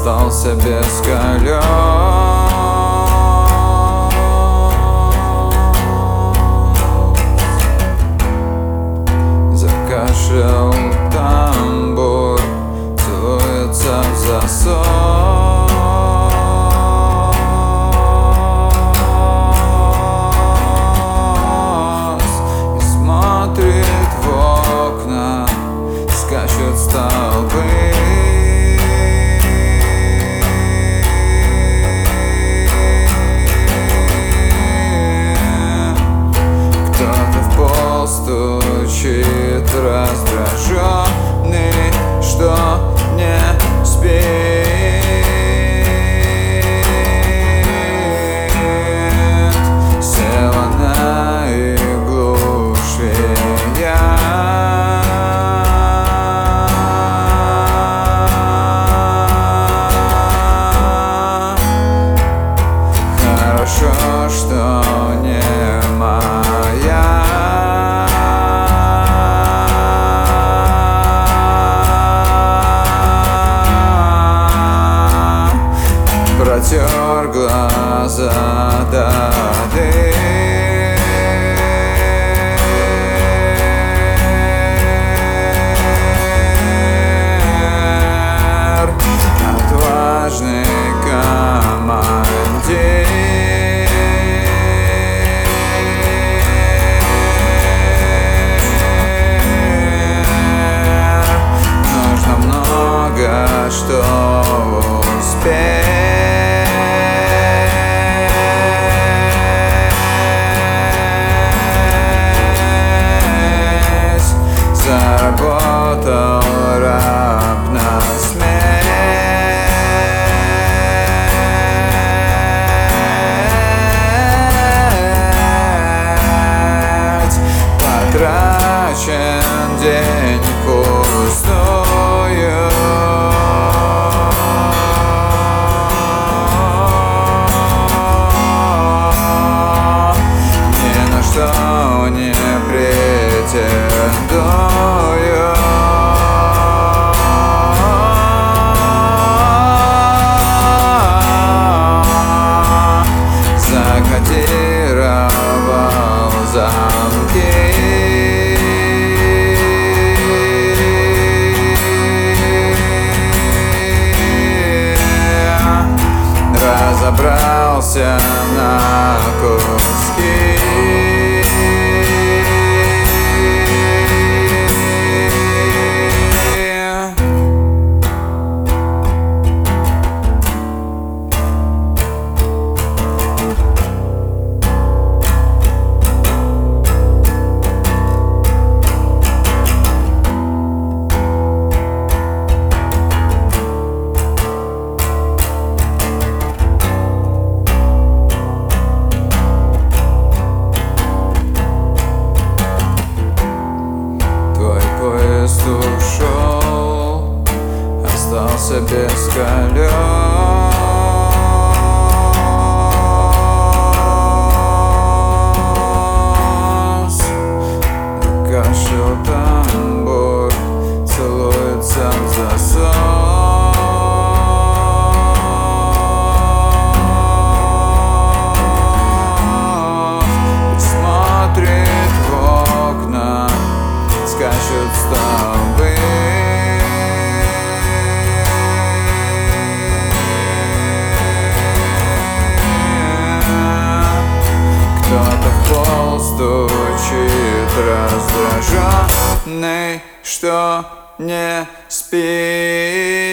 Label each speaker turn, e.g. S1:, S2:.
S1: остался без колес. Закашлял тамбур, целуется в засос и смотрит в окна, скачут столбы. Стучит раздраженный, что не спит. Села на иглу швея, хорошо, что не моя. Протер глаза до дыр. Отважный командир, нужно много, что успеть. Заработал раб на смерть. Потрачен день впустую. Ни на что не претендую. Закодировал замки, разобрался на куски. Ушел, остался без колес. Кашлял тамбур, целуется в засос и смотрит в окна, скачут столбы. Кто-то в пол стучит раздраженный, что не спит.